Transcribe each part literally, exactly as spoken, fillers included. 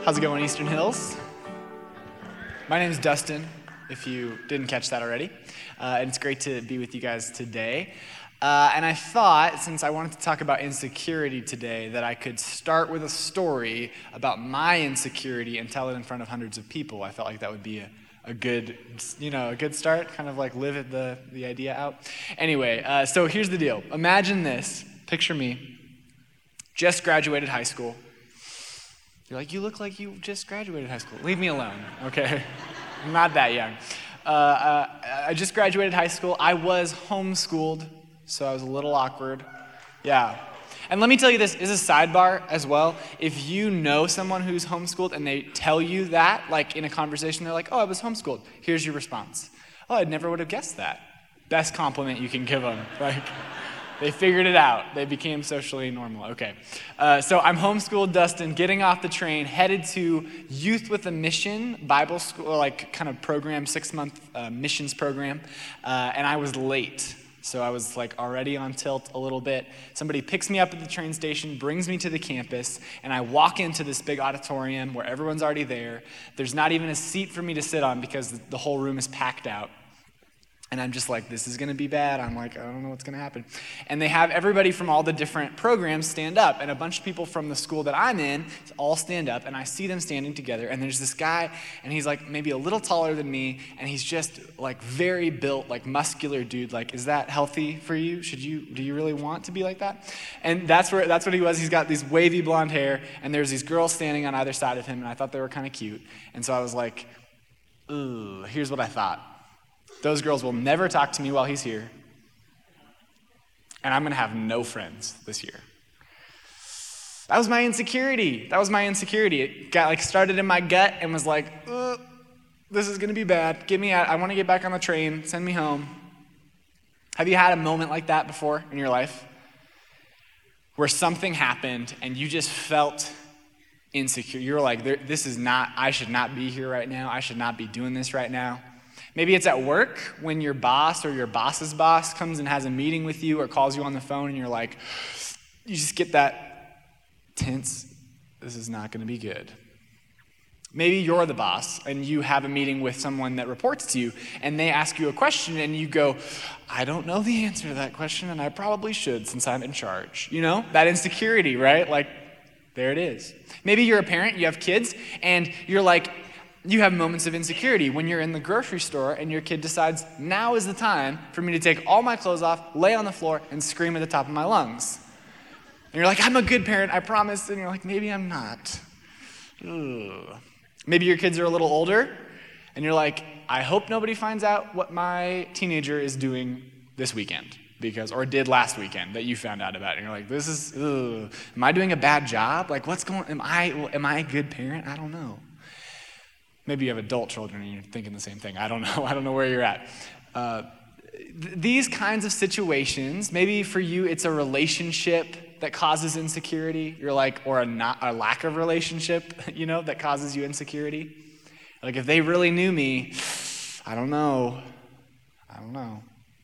How's it going, Eastern Hills? My name is Dustin, if you didn't catch that already, uh, and it's great to be with you guys today. Uh, and I thought, since I wanted to talk about insecurity today, that I could start with a story about my insecurity and tell it in front of hundreds of people. I felt like that would be a, a good, you know, a good start, kind of like live it, the, the idea out. Anyway, uh, so here's the deal. Imagine this. Picture me. Just graduated high school. You're like, you look like you just graduated high school. Leave me alone, okay? I'm not that young. Uh, uh, I just graduated high school. I was homeschooled, so I was a little awkward. Yeah. And let me tell you this, this is a sidebar as well. If you know someone who's homeschooled and they tell you that, like in a conversation, they're like, oh, I was homeschooled. Here's your response. Oh, I never would have guessed that. Best compliment you can give them. Like, they figured it out. They became socially normal. Okay. Uh, so I'm homeschooled, Dustin, getting off the train, headed to Youth with a Mission Bible school, like kind of program, six-month uh, missions program. Uh, and I was late. So I was like already on tilt a little bit. Somebody picks me up at the train station, brings me to the campus, and I walk into this big auditorium where everyone's already there. There's not even a seat for me to sit on because the whole room is packed out. And I'm just like, this is going to be bad. I'm like, I don't know what's going to happen. And they have everybody from all the different programs stand up. And a bunch of people from the school that I'm in all stand up. And I see them standing together. And there's this guy, and he's like maybe a little taller than me. And he's just like very built, like muscular dude. Like, is that healthy for you? Should you, do you really want to be like that? And that's where that's what he was. He's got these wavy blonde hair. And there's these girls standing on either side of him. And I thought they were kind of cute. And so I was like, ooh, here's what I thought. Those girls will never talk to me while he's here. And I'm going to have no friends this year. That was my insecurity. That was my insecurity. It got like started in my gut and was like, uh, this is going to be bad. Get me out. I want to get back on the train. Send me home. Have you had a moment like that before in your life? Where something happened and you just felt insecure. You were like, this is not, I should not be here right now. I should not be doing this right now. Maybe it's at work when your boss or your boss's boss comes and has a meeting with you or calls you on the phone and you're like, you just get that tense, this is not going to be good. Maybe you're the boss and you have a meeting with someone that reports to you and they ask you a question and you go, I don't know the answer to that question and I probably should since I'm in charge. You know, that insecurity, right? Like, there it is. Maybe you're a parent, you have kids, and you're like, you have moments of insecurity when you're in the grocery store and your kid decides, now is the time for me to take all my clothes off, lay on the floor, and scream at the top of my lungs. And you're like, I'm a good parent, I promise. And you're like, maybe I'm not. Ugh. Maybe your kids are a little older, and you're like, I hope nobody finds out what my teenager is doing this weekend, because, or did last weekend that you found out about. And you're like, this is, ugh. Am I doing a bad job? Like, what's going, am I, am I a good parent? I don't know. Maybe you have adult children and you're thinking the same thing. I don't know. I don't know where you're at. Uh, th- these kinds of situations, maybe for you it's a relationship that causes insecurity. You're like, or a, not, a lack of relationship, you know, that causes you insecurity. Like if they really knew me, I don't know. I don't know.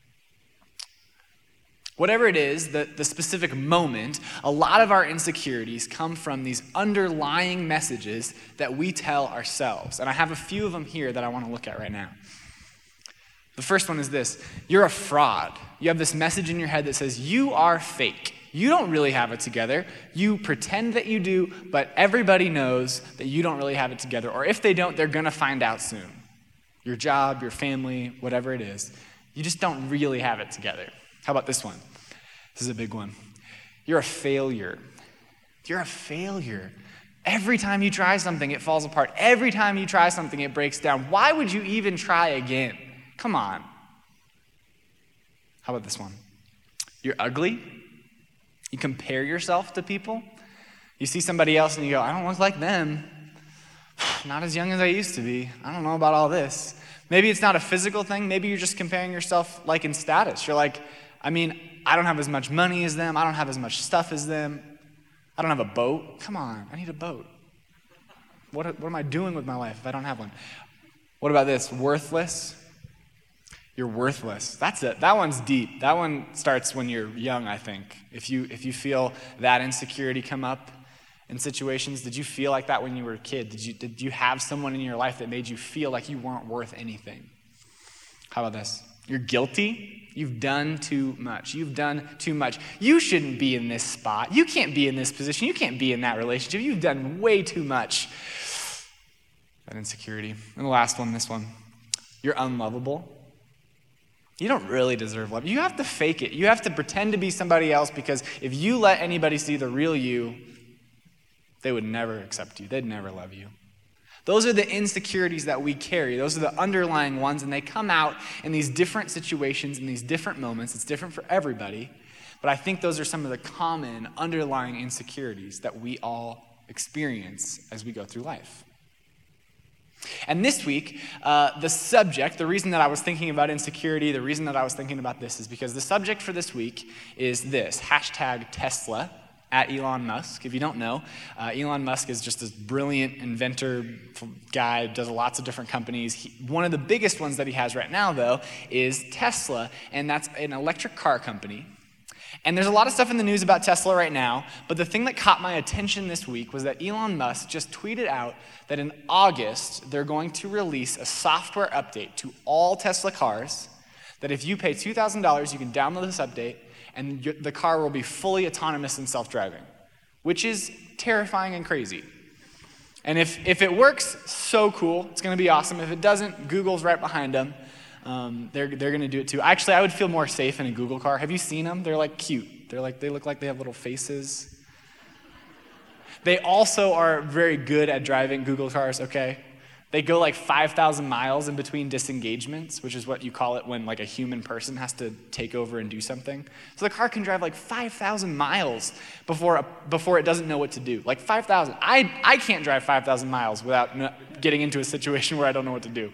Whatever it is, the, the specific moment, a lot of our insecurities come from these underlying messages that we tell ourselves. And I have a few of them here that I want to look at right now. The first one is this: you're a fraud. You have this message in your head that says, you are fake. You don't really have it together. You pretend that you do, but everybody knows that you don't really have it together. Or if they don't, they're going to find out soon. Your job, your family, whatever it is. You just don't really have it together. How about this one? This is a big one. You're a failure. You're a failure. Every time you try something, it falls apart. Every time you try something, it breaks down. Why would you even try again? Come on. How about this one? You're ugly. You compare yourself to people. You see somebody else and you go, I don't look like them. Not as young as I used to be. I don't know about all this. Maybe it's not a physical thing. Maybe you're just comparing yourself like in status. You're like, I mean, I don't have as much money as them. I don't have as much stuff as them. I don't have a boat. Come on, I need a boat. What, what am I doing with my life if I don't have one? What about this? Worthless. You're worthless. That's it. That one's deep. That one starts when you're young, I think. If you if you feel that insecurity come up in situations? Did you feel like that when you were a kid? Did you, did you have someone in your life that made you feel like you weren't worth anything? How about this? You're guilty. You've done too much. You've done too much. You shouldn't be in this spot. You can't be in this position. You can't be in that relationship. You've done way too much. That insecurity. And the last one, this one. You're unlovable. You don't really deserve love. You have to fake it. You have to pretend to be somebody else, because if you let anybody see the real you, they would never accept you. They'd never love you. Those are the insecurities that we carry. Those are the underlying ones, and they come out in these different situations, in these different moments. It's different for everybody, but I think those are some of the common underlying insecurities that we all experience as we go through life. And this week, uh, the subject, the reason that I was thinking about insecurity, the reason that I was thinking about this is because the subject for this week is this, hashtag Tesla, at Elon Musk. If you don't know, uh, Elon Musk is just this brilliant inventor guy, does lots of different companies. He, one of the biggest ones that he has right now, though, is Tesla, and that's an electric car company. And there's a lot of stuff in the news about Tesla right now, but the thing that caught my attention this week was that Elon Musk just tweeted out that in August, they're going to release a software update to all Tesla cars, that if you pay two thousand dollars, you can download this update, and the car will be fully autonomous and self-driving, which is terrifying and crazy. And if, if it works, so cool. It's going to be awesome. If it doesn't, Google's right behind them. Um, they're they're going to do it too. Actually, I would feel more safe in a Google car. Have you seen them? They're like cute. They're like, they look like they have little faces. They also are very good at driving Google cars, okay? They go like five thousand miles in between disengagements, which is what you call it when like a human person has to take over and do something. So the car can drive like five thousand miles before a, before it doesn't know what to do. Like five thousand. I, I can't drive five thousand miles without n- getting into a situation where I don't know what to do.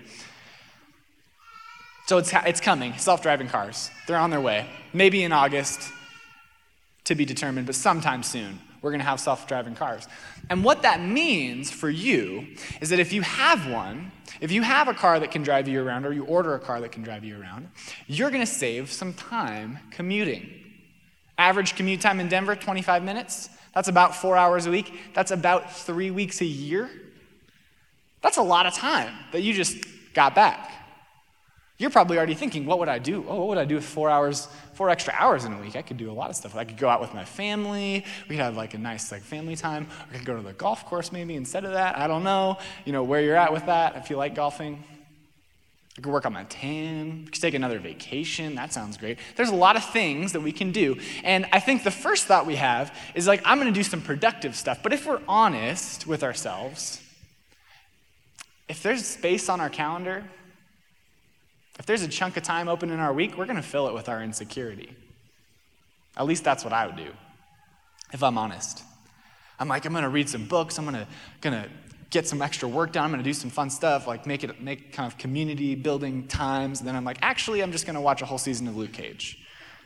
So it's it's coming, self-driving cars. They're on their way. Maybe in August, to be determined, but sometime soon, we're going to have self-driving cars. And what that means for you is that if you have one, if you have a car that can drive you around, or you order a car that can drive you around, you're going to save some time commuting. Average commute time in Denver, twenty-five minutes. That's about four hours a week. That's about three weeks a year. That's a lot of time that you just got back. You're probably already thinking, what would I do? Oh, what would I do with four hours, four extra hours in a week? I could do a lot of stuff. I could go out with my family. We could have like a nice like family time. I could go to the golf course maybe instead of that. I don't know, you know, where you're at with that, if you like golfing. I could work on my tan. We could take another vacation. That sounds great. There's a lot of things that we can do. And I think the first thought we have is like, I'm going to do some productive stuff. But if we're honest with ourselves, if there's space on our calendar, if there's a chunk of time open in our week, we're going to fill it with our insecurity. At least that's what I would do, if I'm honest. I'm like, I'm going to read some books. I'm going to going to get some extra work done. I'm going to do some fun stuff, like make it make kind of community building times. And then I'm like, actually, I'm just going to watch a whole season of Luke Cage.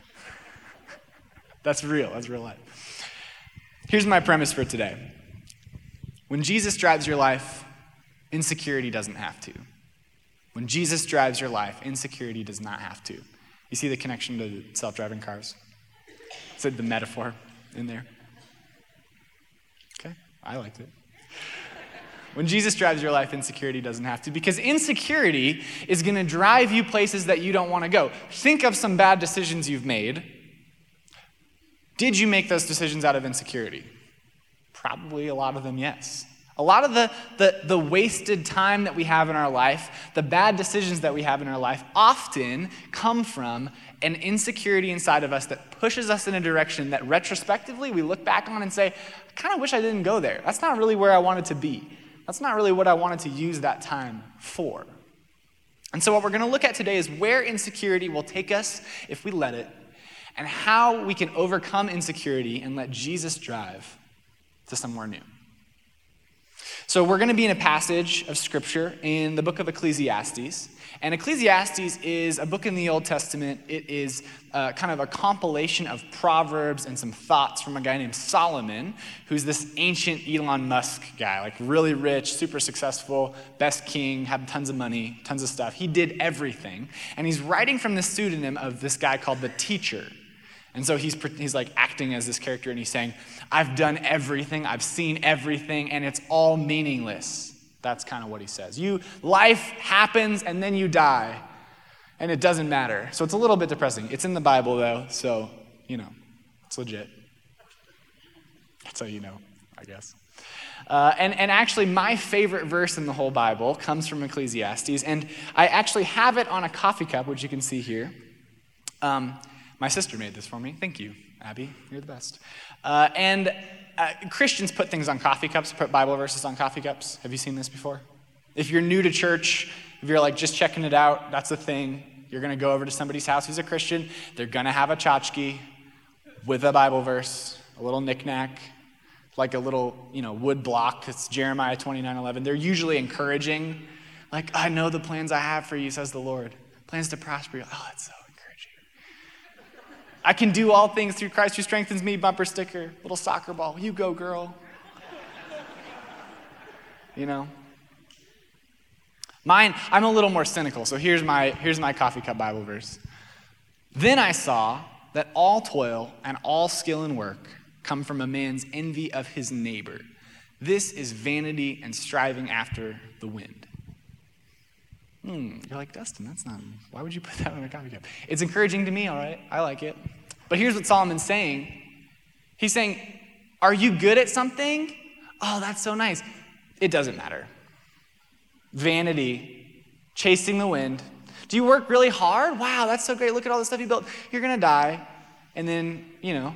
That's real. That's real life. Here's my premise for today. When Jesus drives your life, insecurity doesn't have to. When Jesus drives your life, insecurity does not have to. You see the connection to self-driving cars? Is it the metaphor in there? Okay, I liked it. When Jesus drives your life, insecurity doesn't have to, because insecurity is going to drive you places that you don't want to go. Think of some bad decisions you've made. Did you make those decisions out of insecurity? Probably a lot of them, yes. A lot of the, the, the wasted time that we have in our life, the bad decisions that we have in our life, often come from an insecurity inside of us that pushes us in a direction that retrospectively we look back on and say, I kind of wish I didn't go there. That's not really where I wanted to be. That's not really what I wanted to use that time for. And so what we're going to look at today is where insecurity will take us if we let it, and how we can overcome insecurity and let Jesus drive to somewhere new. So we're going to be in a passage of scripture in the book of Ecclesiastes. And Ecclesiastes is a book in the Old Testament. It is uh, kind of a compilation of proverbs and some thoughts from a guy named Solomon, who's this ancient Elon Musk guy, like really rich, super successful, best king, had tons of money, tons of stuff. He did everything. And he's writing from the pseudonym of this guy called the Teacher. And so he's he's like acting as this character, and he's saying, I've done everything, I've seen everything, and it's all meaningless. That's kind of what he says. You, life happens, and then you die, and it doesn't matter. So it's a little bit depressing. It's in the Bible, though, so, you know, it's legit. That's how you know, I guess. Uh, and, and actually, my favorite verse in the whole Bible comes from Ecclesiastes, and I actually have it on a coffee cup, which you can see here. Um, my sister made this for me. Thank you, Abby. You're the best. Uh, and uh, Christians put things on coffee cups, put Bible verses on coffee cups. Have you seen this before? If you're new to church, if you're like just checking it out, that's a thing. You're going to go over to somebody's house who's a Christian. They're going to have a tchotchke with a Bible verse, a little knickknack, like a little, you know, wood block. It's Jeremiah twenty-nine eleven. They're usually encouraging, like, I know the plans I have for you, says the Lord. Plans to prosper you. Oh, that's so encouraging. I can do all things through Christ who strengthens me, bumper sticker, little soccer ball. You go, girl. You know? Mine, I'm a little more cynical, so here's my, here's my coffee cup Bible verse. Then I saw that all toil and all skill and work come from a man's envy of his neighbor. This is vanity and striving after the wind. Hmm, you're like, Dustin, that's not, why would you put that on a coffee cup? It's encouraging to me, all right? I like it. But here's what Solomon's saying. He's saying, are you good at something? Oh, that's so nice. It doesn't matter. Vanity, chasing the wind. Do you work really hard? Wow, that's so great. Look at all the stuff you built. You're going to die. And then, you know,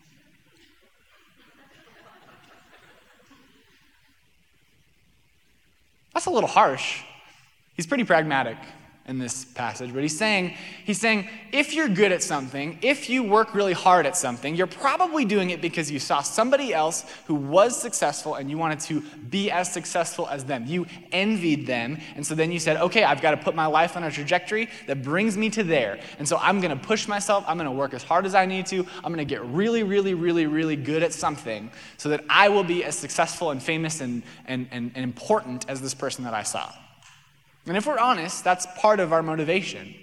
that's a little harsh. He's pretty pragmatic in this passage, but he's saying, he's saying, if you're good at something, if you work really hard at something, you're probably doing it because you saw somebody else who was successful and you wanted to be as successful as them. You envied them, and so then you said, okay, I've got to put my life on a trajectory that brings me to there. And so I'm going to push myself, I'm going to work as hard as I need to, I'm going to get really, really, really, really good at something so that I will be as successful and famous and, and, and, and important as this person that I saw. And if we're honest, that's part of our motivation.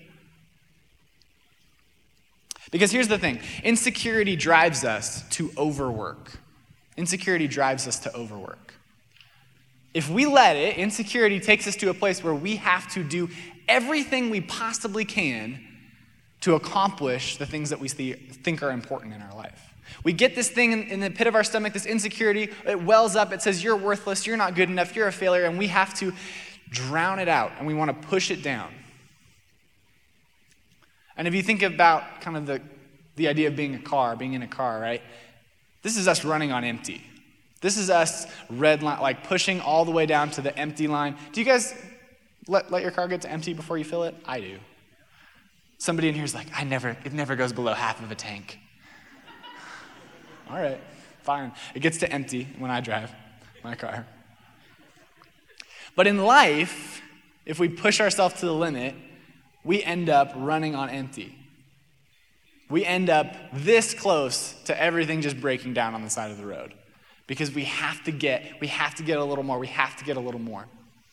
Because here's the thing. Insecurity drives us to overwork. Insecurity drives us to overwork. If we let it, insecurity takes us to a place where we have to do everything we possibly can to accomplish the things that we think are important in our life. We get this thing in, in the pit of our stomach, this insecurity, it wells up, it says you're worthless, you're not good enough, you're a failure, and we have to drown it out, and we want to push it down. And if you think about kind of the, the idea of being a car, being in a car, right? This is us running on empty. This is us red line, like pushing all the way down to the empty line. Do you guys let, let your car get to empty before you fill it? I do. Somebody in here is like, I never, it never goes below half of a tank. All right, fine. It gets to empty when I drive my car. But in life, if we push ourselves to the limit, we end up running on empty. We end up this close to everything just breaking down on the side of the road. Because we have to get, we have to get a little more, we have to get a little more.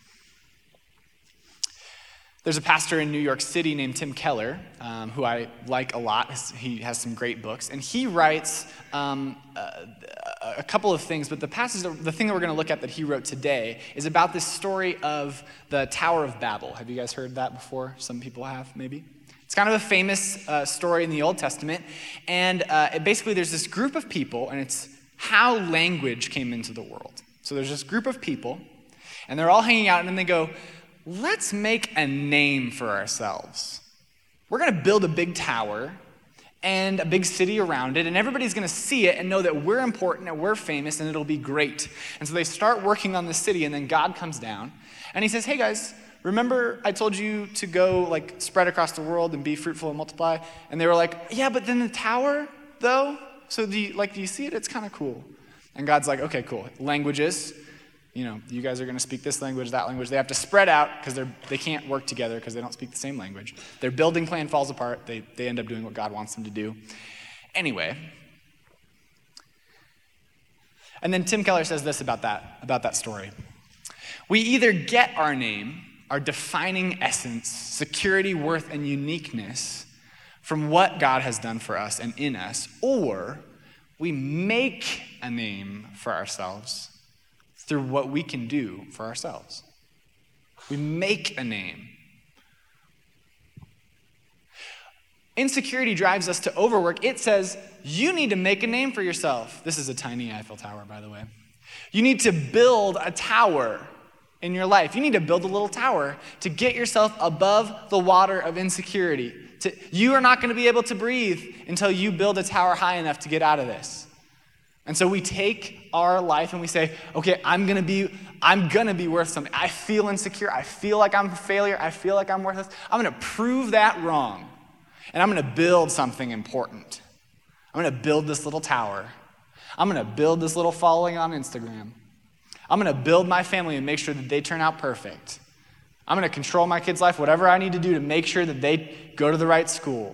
There's a pastor in New York City named Tim Keller, um, who I like a lot. He has some great books. And he writes um, a, a couple of things, but the passage, the thing that we're going to look at that he wrote today is about this story of the Tower of Babel. Have you guys heard that before? Some people have, maybe. It's kind of a famous uh, story in the Old Testament. And uh, it basically, there's this group of people, and it's how language came into the world. So there's this group of people, and they're all hanging out, and then they go, let's make a name for ourselves. We're going to build a big tower and a big city around it, and everybody's going to see it and know that we're important and we're famous and it'll be great. And so they start working on the city, and then God comes down and he says, hey guys, remember I told you to go like spread across the world and be fruitful and multiply? And they were like, yeah, but then the tower though? So do you, like, do you see it? It's kind of cool. And God's like, okay, cool. Languages. You know, you guys are going to speak this language, that language. They have to spread out because they're they can't work together because they don't speak the same language. Their building plan falls apart. They they end up doing what God wants them to do. Anyway. And then Tim Keller says this about that, about that story. We either get our name, our defining essence, security, worth, and uniqueness from what God has done for us and in us, or we make a name for ourselves through what we can do for ourselves. We make a name. Insecurity drives us to overwork. It says, you need to make a name for yourself. This is a tiny Eiffel Tower, by the way. You need to build a tower in your life. You need to build a little tower to get yourself above the water of insecurity. To, you are not going to be able to breathe until you build a tower high enough to get out of this. And so we take our life and we say, okay, I'm going to be I'm going to be worth something. I feel insecure. I feel like I'm a failure. I feel like I'm worthless. I'm going to prove that wrong. And I'm going to build something important. I'm going to build this little tower. I'm going to build this little following on Instagram. I'm going to build my family and make sure that they turn out perfect. I'm going to control my kids' life, whatever I need to do to make sure that they go to the right school.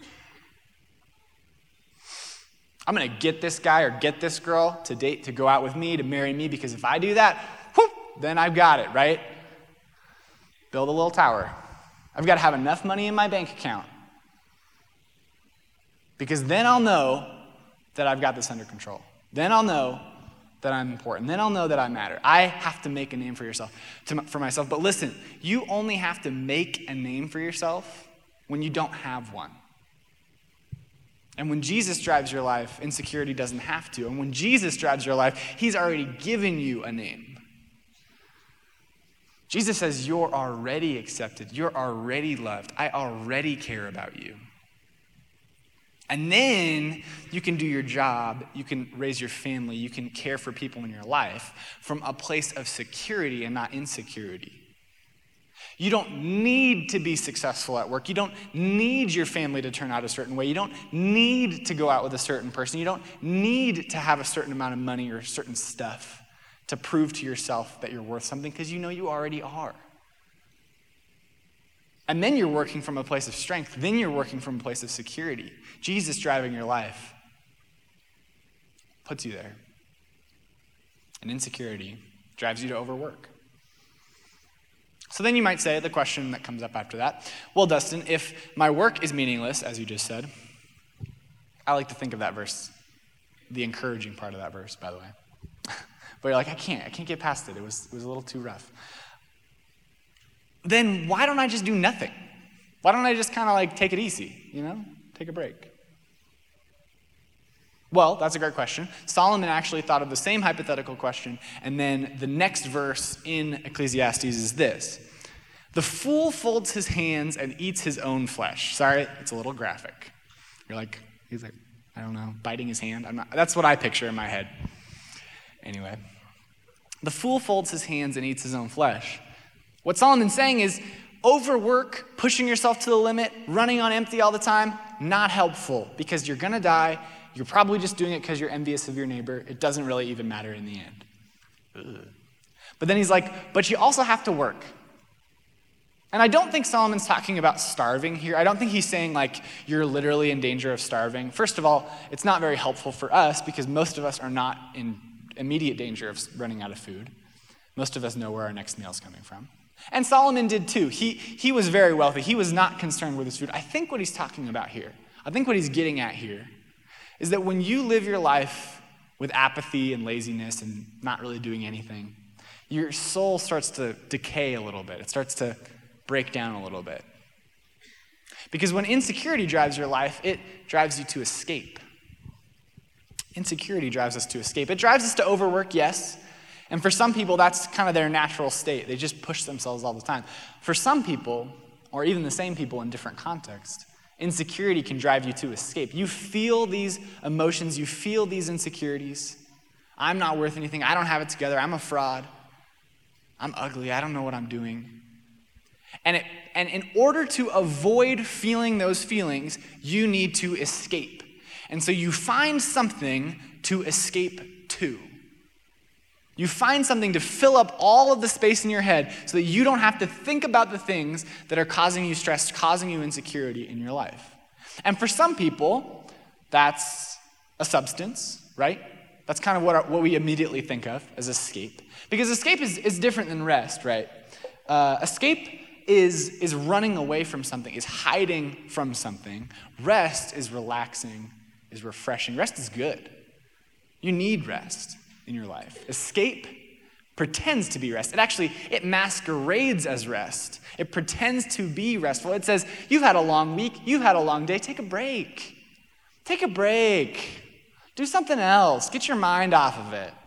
I'm going to get this guy or get this girl to date, to go out with me, to marry me, because if I do that, whoop, then I've got it, right? Build a little tower. I've got to have enough money in my bank account, because then I'll know that I've got this under control. Then I'll know that I'm important. Then I'll know that I matter. I have to make a name for yourself, to, for myself. But listen, you only have to make a name for yourself when you don't have one. And when Jesus drives your life, insecurity doesn't have to. And when Jesus drives your life, he's already given you a name. Jesus says, you're already accepted. You're already loved. I already care about you. And then you can do your job, you can raise your family, you can care for people in your life from a place of security and not insecurity. You don't need to be successful at work. You don't need your family to turn out a certain way. You don't need to go out with a certain person. You don't need to have a certain amount of money or certain stuff to prove to yourself that you're worth something, because you know you already are. And then you're working from a place of strength. Then you're working from a place of security. Jesus driving your life puts you there. And insecurity drives you to overwork. So then you might say, the question that comes up after that, well, Dustin, if my work is meaningless, as you just said, I like to think of that verse, the encouraging part of that verse, by the way. But you're like, I can't, I can't get past it. It was, it was a little too rough. Then why don't I just do nothing? Why don't I just kind of like take it easy, you know, take a break? Well, that's a great question. Solomon actually thought of the same hypothetical question, and then the next verse in Ecclesiastes is this. The fool folds his hands and eats his own flesh. Sorry, it's a little graphic. You're like, he's like, I don't know, biting his hand. I'm not, that's what I picture in my head. Anyway, the fool folds his hands and eats his own flesh. What Solomon's saying is, overwork, pushing yourself to the limit, running on empty all the time, not helpful, because you're going to die. You're probably just doing it because you're envious of your neighbor. It doesn't really even matter in the end. Ugh. But then he's like, but you also have to work. And I don't think Solomon's talking about starving here. I don't think he's saying like you're literally in danger of starving. First of all, it's not very helpful for us because most of us are not in immediate danger of running out of food. Most of us know where our next meal is coming from. And Solomon did too. He, he was very wealthy. He was not concerned with his food. I think what he's talking about here, I think what he's getting at here, is that when you live your life with apathy and laziness and not really doing anything, your soul starts to decay a little bit. It starts to break down a little bit. Because when insecurity drives your life, it drives you to escape. Insecurity drives us to escape. It drives us to overwork, yes. And for some people, that's kind of their natural state. They just push themselves all the time. For some people, or even the same people in different contexts, insecurity can drive you to escape. You feel these emotions, you feel these insecurities. I'm not worth anything. I don't have it together. I'm a fraud. I'm ugly. I don't know what I'm doing. And, it, and in order to avoid feeling those feelings, you need to escape. And so you find something to escape to. You find something to fill up all of the space in your head so that you don't have to think about the things that are causing you stress, causing you insecurity in your life. And for some people, that's a substance, right? That's kind of what, our, what we immediately think of as escape. Because escape is, is different than rest, right? Uh, escape is, is running away from something, is hiding from something. Rest is relaxing, is refreshing. Rest is good. You need rest in your life. Escape pretends to be rest. It actually, it masquerades as rest. It pretends to be restful. It says, you've had a long week, you've had a long day, take a break. Take a break. Do something else. Get your mind off of it.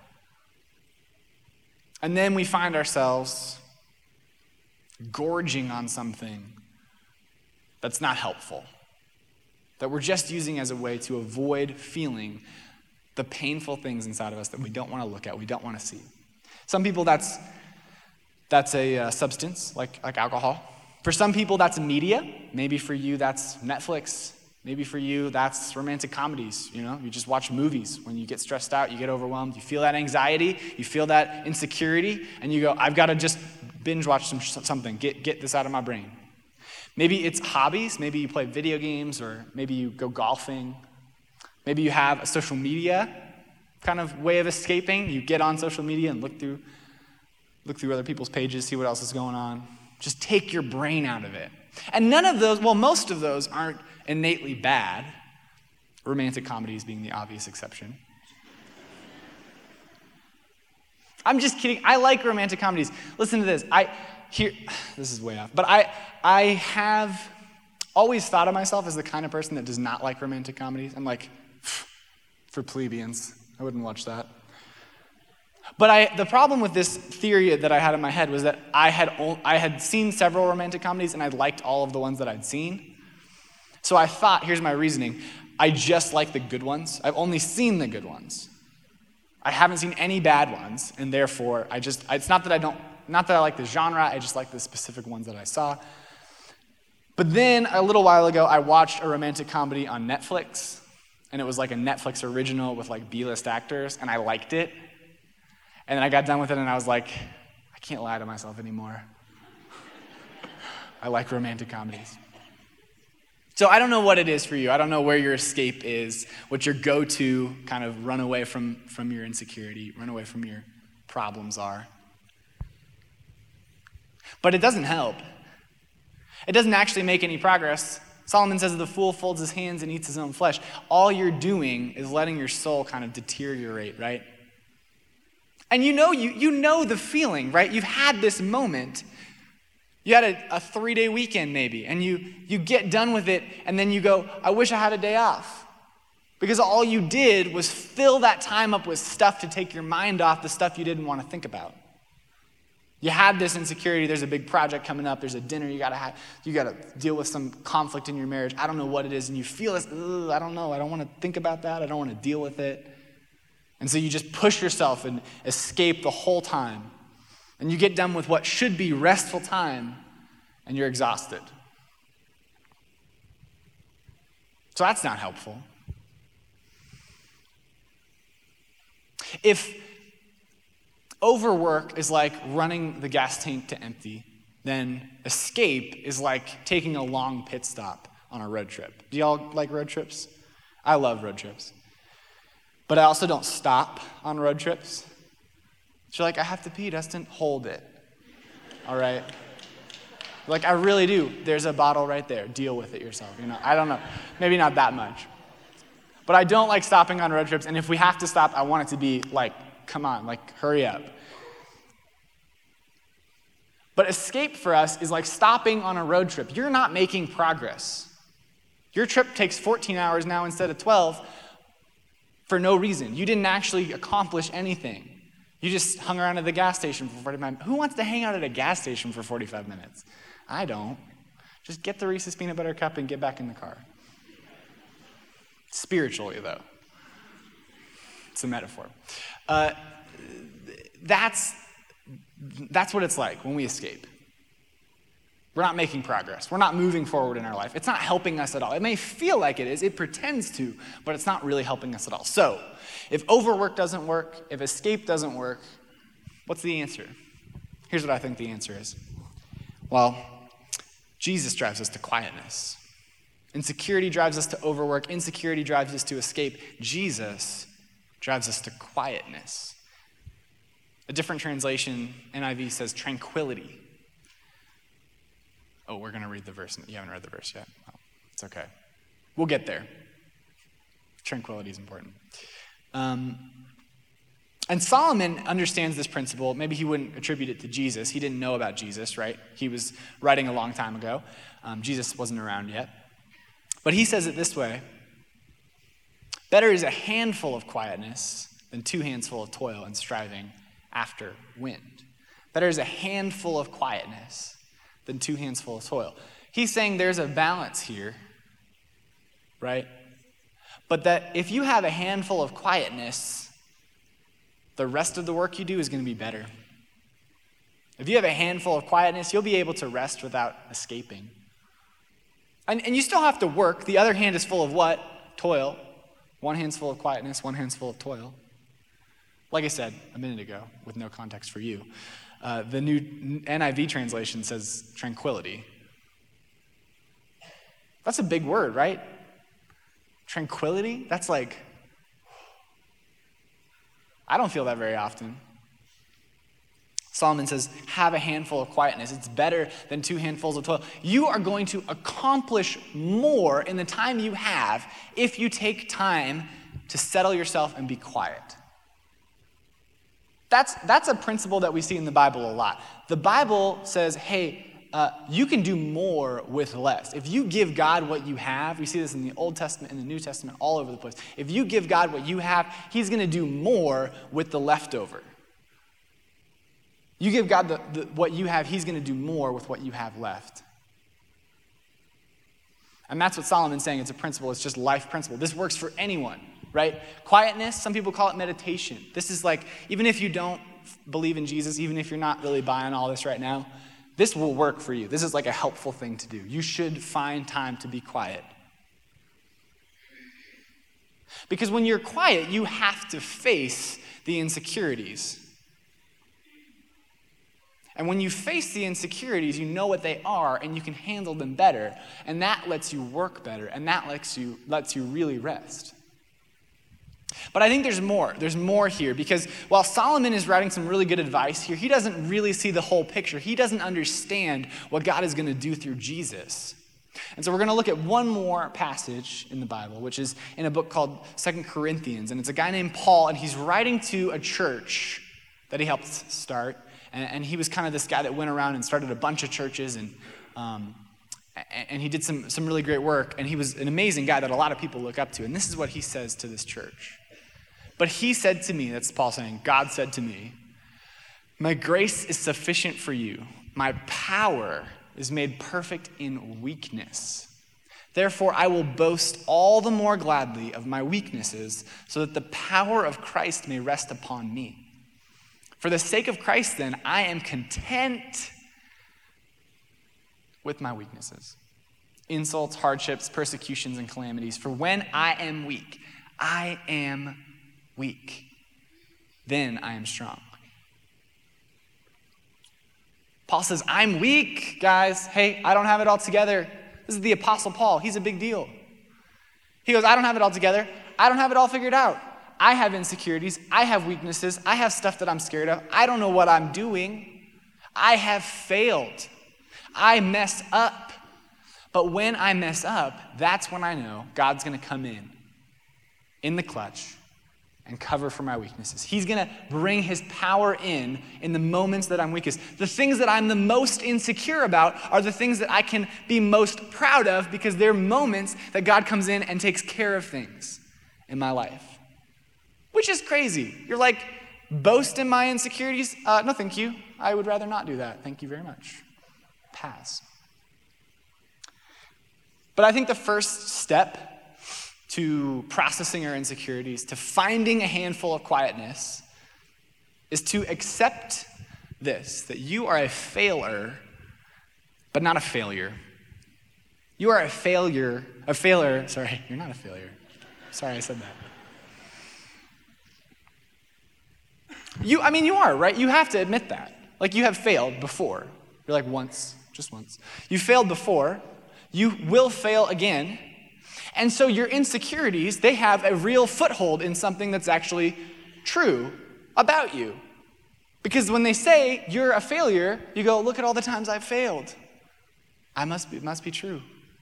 And then we find ourselves gorging on something that's not helpful, that we're just using as a way to avoid feeling the painful things inside of us that we don't want to look at, we don't want to see. Some people, that's that's a uh, substance, like, like alcohol. For some people, that's media. Maybe for you, that's Netflix. Maybe for you, that's romantic comedies. You know, you just watch movies. When you get stressed out, you get overwhelmed, you feel that anxiety, you feel that insecurity, and you go, I've got to just binge watch some, something, get, get this out of my brain. Maybe it's hobbies. Maybe you play video games, or maybe you go golfing. Maybe you have a social media kind of way of escaping. You get on social media and look through look through other people's pages, see what else is going on. Just take your brain out of it. And none of those, well, most of those aren't innately bad. Romantic comedies being the obvious exception. I'm just kidding. I like romantic comedies. Listen to this. I here this is way off. But I I have always thought of myself as the kind of person that does not like romantic comedies. I'm like, for plebeians. I wouldn't watch that. But I, the problem with this theory that I had in my head was that I had I had seen several romantic comedies and I liked all of the ones that I'd seen. So I thought, here's my reasoning, I just like the good ones. I've only seen the good ones. I haven't seen any bad ones, and therefore I just, it's not that I don't, not that I like the genre, I just like the specific ones that I saw. But then a little while ago, I watched a romantic comedy on Netflix, and it was like a Netflix original with like B-list actors, and I liked it. And then I got done with it, and I was like, I can't lie to myself anymore. I like romantic comedies. So I don't know what it is for you. I don't know where your escape is, what your go-to kind of run away from, from your insecurity, run away from your problems are. But it doesn't help. It doesn't actually make any progress. Solomon says the fool folds his hands and eats his own flesh. All you're doing is letting your soul kind of deteriorate, right? And you know you you know the feeling, right? You've had this moment. You had a, a three-day weekend maybe, and you you get done with it, and then you go, I wish I had a day off. Because all you did was fill that time up with stuff to take your mind off the stuff you didn't want to think about. You had this insecurity, there's a big project coming up, there's a dinner you gotta have, you gotta deal with some conflict in your marriage, I don't know what it is, and you feel this, I don't know, I don't wanna think about that, I don't wanna deal with it. And so you just push yourself and escape the whole time. And you get done with what should be restful time, and you're exhausted. So that's not helpful. If overwork is like running the gas tank to empty, then escape is like taking a long pit stop on a road trip. Do y'all like road trips? I love road trips. But I also don't stop on road trips. So you're like, I have to pee, Dustin. Hold it. All right? Like, I really do. There's a bottle right there. Deal with it yourself. You know, I don't know. Maybe not that much. But I don't like stopping on road trips. And if we have to stop, I want it to be like, come on, like, hurry up. But escape for us is like stopping on a road trip. You're not making progress. Your trip takes fourteen hours now instead of twelve for no reason. You didn't actually accomplish anything. You just hung around at the gas station for forty-five minutes. Who wants to hang out at a gas station for forty-five minutes? I don't. Just get the Reese's peanut butter cup and get back in the car. Spiritually, though. It's a metaphor. Uh, that's, that's what it's like when we escape. We're not making progress. We're not moving forward in our life. It's not helping us at all. It may feel like it is. It pretends to, but it's not really helping us at all. So, if overwork doesn't work, if escape doesn't work, what's the answer? Here's what I think the answer is. Well, Jesus drives us to quietness. Insecurity drives us to overwork. Insecurity drives us to escape. Jesus drives us to quietness. A different translation, N I V, says tranquility. Oh, we're going to read the verse. You haven't read the verse yet. Oh, it's okay. We'll get there. Tranquility is important. Um, and Solomon understands this principle. Maybe he wouldn't attribute it to Jesus. He didn't know about Jesus, right? He was writing a long time ago. Um, Jesus wasn't around yet. But he says it this way: better is a handful of quietness than two handsful of toil and striving after wind. Better is a handful of quietness than two handsful of toil. He's saying there's a balance here, right? But that if you have a handful of quietness, the rest of the work you do is going to be better. If you have a handful of quietness, you'll be able to rest without escaping. And, and you still have to work. The other hand is full of what? Toil. One hand's full of quietness, one hand's full of toil. Like I said a minute ago, with no context for you, uh, the new N I V translation says tranquility. That's a big word, right? Tranquility? That's like, I don't feel that very often. Solomon says, have a handful of quietness. It's better than two handfuls of toil. You are going to accomplish more in the time you have if you take time to settle yourself and be quiet. That's, that's a principle that we see in the Bible a lot. The Bible says, hey, uh, you can do more with less. If you give God what you have, we see this in the Old Testament, in the New Testament, all over the place. If you give God what you have, he's going to do more with the leftover. You give God the, the, what you have, he's going to do more with what you have left. And that's what Solomon's saying. It's a principle. It's just life principle. This works for anyone, right? Quietness, some people call it meditation. This is like, even if you don't believe in Jesus, even if you're not really buying all this right now, this will work for you. This is like a helpful thing to do. You should find time to be quiet. Because when you're quiet, you have to face the insecurities. And when you face the insecurities, you know what they are and you can handle them better. And that lets you work better, and that lets you, lets you really rest. But I think there's more. There's more here, because while Solomon is writing some really good advice here, he doesn't really see the whole picture. He doesn't understand what God is going to do through Jesus. And so we're going to look at one more passage in the Bible, which is in a book called Second Corinthians. And it's a guy named Paul, and he's writing to a church that he helped start. And, and he was kind of this guy that went around and started a bunch of churches, and um, and he did some, some really great work. And he was an amazing guy that a lot of people look up to. And this is what he says to this church. But he said to me, that's Paul saying, God said to me, my grace is sufficient for you. My power is made perfect in weakness. Therefore, I will boast all the more gladly of my weaknesses, so that the power of Christ may rest upon me. For the sake of Christ, then, I am content with my weaknesses, insults, hardships, persecutions, and calamities. For when I am weak, I am weak. Then I am strong. Paul says, I'm weak, guys. Hey, I don't have it all together. This is the Apostle Paul. He's a big deal. He goes, I don't have it all together. I don't have it all figured out. I have insecurities. I have weaknesses. I have stuff that I'm scared of. I don't know what I'm doing. I have failed. I mess up. But when I mess up, that's when I know God's going to come in, in the clutch, and cover for my weaknesses. He's going to bring his power in in the moments that I'm weakest. The things that I'm the most insecure about are the things that I can be most proud of, because they're moments that God comes in and takes care of things in my life. Which is crazy. You're like, boast in my insecurities? Uh, no, thank you. I would rather not do that. Thank you very much. Pass. But I think the first step to processing our insecurities, to finding a handful of quietness, is to accept this, that you are a failure, but not a failure. You are a failure, a failure, sorry, you're not a failure. Sorry, I said that. You, I mean, you are, right? You have to admit that. Like, you have failed before. You're like, once, just once. You failed before. You will fail again. And so your insecurities, they have a real foothold in something that's actually true about you. Because when they say you're a failure, you go, look at all the times I've failed. I must be, it must be true.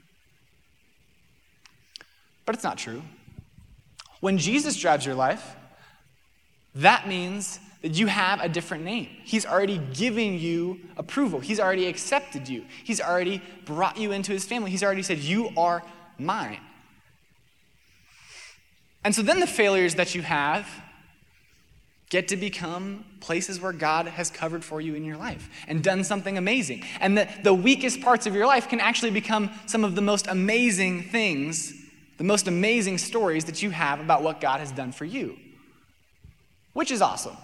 But it's not true. When Jesus drives your life, that means that you have a different name. He's already giving you approval. He's already accepted you. He's already brought you into his family. He's already said, you are mine. And so then the failures that you have get to become places where God has covered for you in your life and done something amazing. And the, the weakest parts of your life can actually become some of the most amazing things, the most amazing stories that you have about what God has done for you, which is awesome.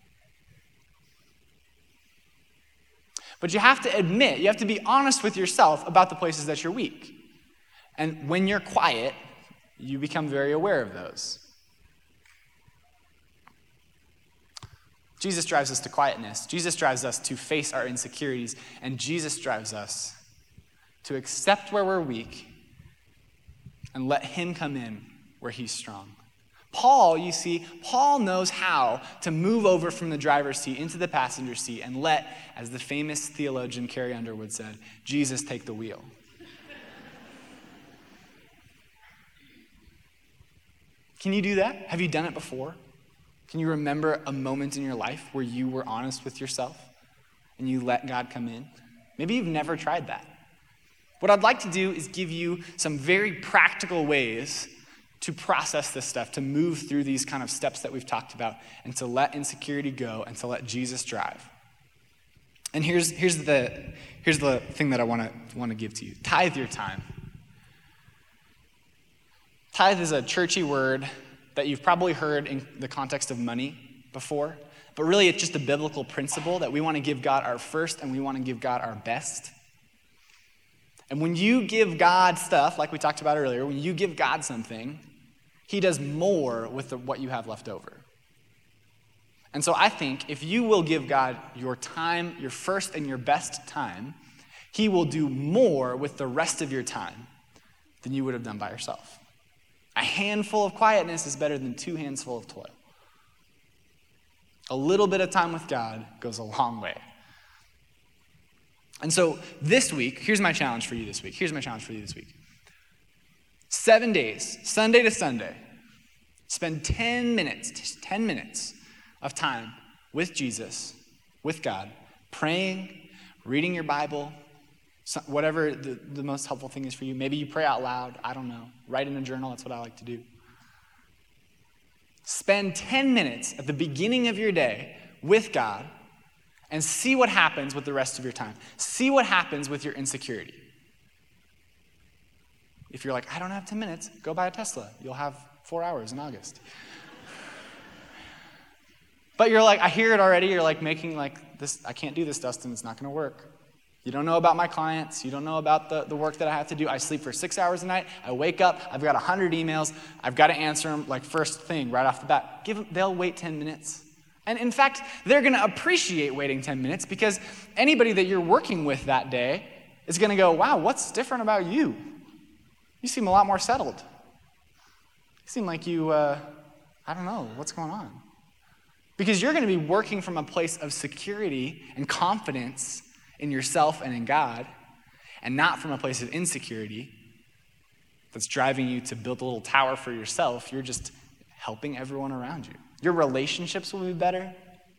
But you have to admit, you have to be honest with yourself about the places that you're weak. And when you're quiet, you become very aware of those. Jesus drives us to quietness. Jesus drives us to face our insecurities. And Jesus drives us to accept where we're weak and let him come in where he's strong. Paul, you see, Paul knows how to move over from the driver's seat into the passenger seat and let, as the famous theologian Carrie Underwood said, Jesus take the wheel. Can you do that? Have you done it before? Can you remember a moment in your life where you were honest with yourself and you let God come in? Maybe you've never tried that. What I'd like to do is give you some very practical ways to process this stuff, to move through these kind of steps that we've talked about, and to let insecurity go and to let Jesus drive. And here's, here's, the, here's the thing that I want to want to give to you. Tithe your time. Tithe is a churchy word that you've probably heard in the context of money before, but really it's just a biblical principle that we want to give God our first and we want to give God our best. And when you give God stuff, like we talked about earlier, when you give God something, he does more with the, what you have left over. And so I think if you will give God your time, your first and your best time, he will do more with the rest of your time than you would have done by yourself. A handful of quietness is better than two hands full of toil. A little bit of time with God goes a long way. And so this week, here's my challenge for you this week. Here's my challenge for you this week. Seven days, Sunday to Sunday, spend ten minutes, just ten minutes of time with Jesus, with God, praying, reading your Bible, whatever the, the most helpful thing is for you. Maybe you pray out loud. I don't know. Write in a journal. That's what I like to do. Spend ten minutes at the beginning of your day with God and see what happens with the rest of your time. See what happens with your insecurity. If you're like, I don't have ten minutes, go buy a Tesla. You'll have four hours in August. But you're like, I hear it already. You're like making like this, I can't do this, Dustin. It's not going to work. You don't know about my clients. You don't know about the, the work that I have to do. I sleep for six hours a night. I wake up. I've got one hundred emails. I've got to answer them like first thing right off the bat. Give them, they'll wait ten minutes. And in fact, they're going to appreciate waiting ten minutes because anybody that you're working with that day is going to go, wow, what's different about you? You seem a lot more settled. You seem like you, uh, I don't know, what's going on? Because you're going to be working from a place of security and confidence in yourself and in God, and not from a place of insecurity that's driving you to build a little tower for yourself. You're just helping everyone around you. Your relationships will be better.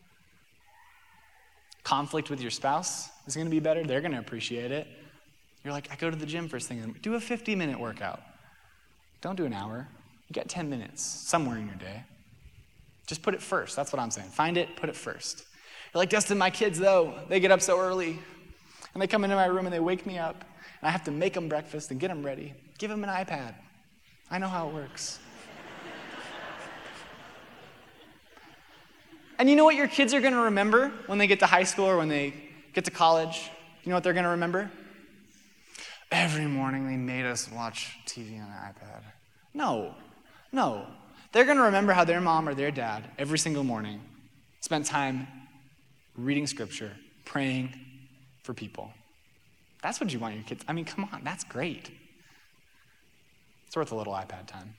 Conflict with your spouse is going to be better. They're going to appreciate it. You're like, I go to the gym first thing. Do a fifty-minute workout. Don't do an hour. You got ten minutes somewhere in your day. Just put it first. That's what I'm saying. Find it, put it first. You're like, Dustin, my kids, though, they get up so early, and they come into my room and they wake me up, and I have to make them breakfast and get them ready. Give them an iPad. I know how it works. And you know what your kids are going to remember when they get to high school or when they get to college? You know what they're going to remember? Every morning they made us watch T V on an iPad. No, no. They're going to remember how their mom or their dad, every single morning, spent time reading scripture, praying for people. That's what you want your kids. I mean, come on, that's great. It's worth a little iPad time.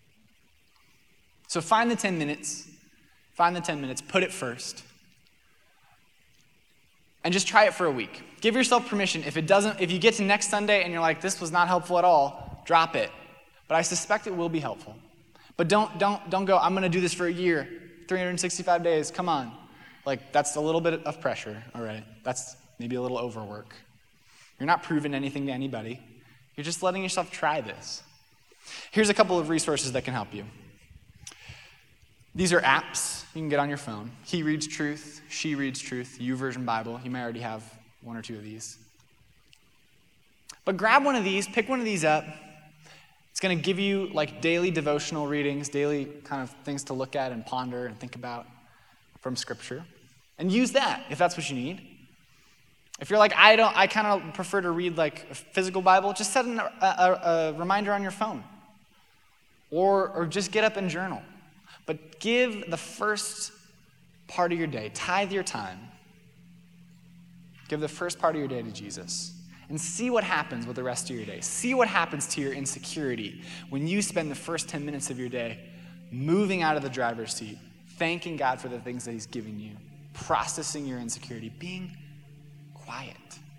So find the ten minutes, find the ten minutes, put it first. And just try it for a week. Give yourself permission. If it doesn't, if you get to next Sunday and you're like, this was not helpful at all, drop it. But I suspect it will be helpful. But don't don't don't go, I'm going to do this for a year, three hundred sixty-five days, come on. Like, that's a little bit of pressure, all right? That's maybe a little overwork. You're not proving anything to anybody. You're just letting yourself try this. Here's a couple of resources that can help you. These are apps you can get on your phone. He Reads Truth, She Reads Truth, YouVersion Bible. You may already have one or two of these. But grab one of these, pick one of these up. It's going to give you like daily devotional readings, daily kind of things to look at and ponder and think about from Scripture. And use that if that's what you need. If you're like, I don't, I kind of prefer to read like a physical Bible, just set an, a, a, a reminder on your phone. Or, or just get up and journal. But give the first part of your day, tithe your time. Give the first part of your day to Jesus. And see what happens with the rest of your day. See what happens to your insecurity when you spend the first ten minutes of your day moving out of the driver's seat, thanking God for the things that he's given you, processing your insecurity, being quiet.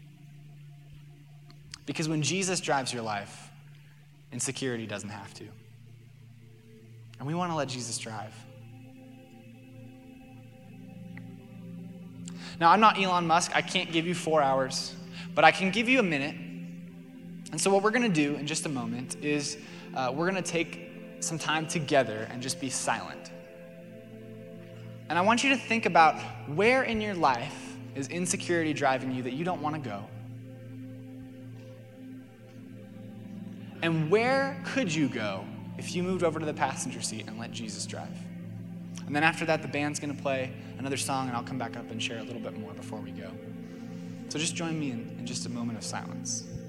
Because when Jesus drives your life, insecurity doesn't have to. And we want to let Jesus drive. Now, I'm not Elon Musk. I can't give you four hours, but I can give you a minute. And so what we're going to do in just a moment is uh, we're going to take some time together and just be silent. And I want you to think about where in your life is insecurity driving you that you don't want to go? And where could you go if you moved over to the passenger seat and let Jesus drive? And then after that, the band's going to play another song, and I'll come back up and share a little bit more before we go. So just join me in, in just a moment of silence.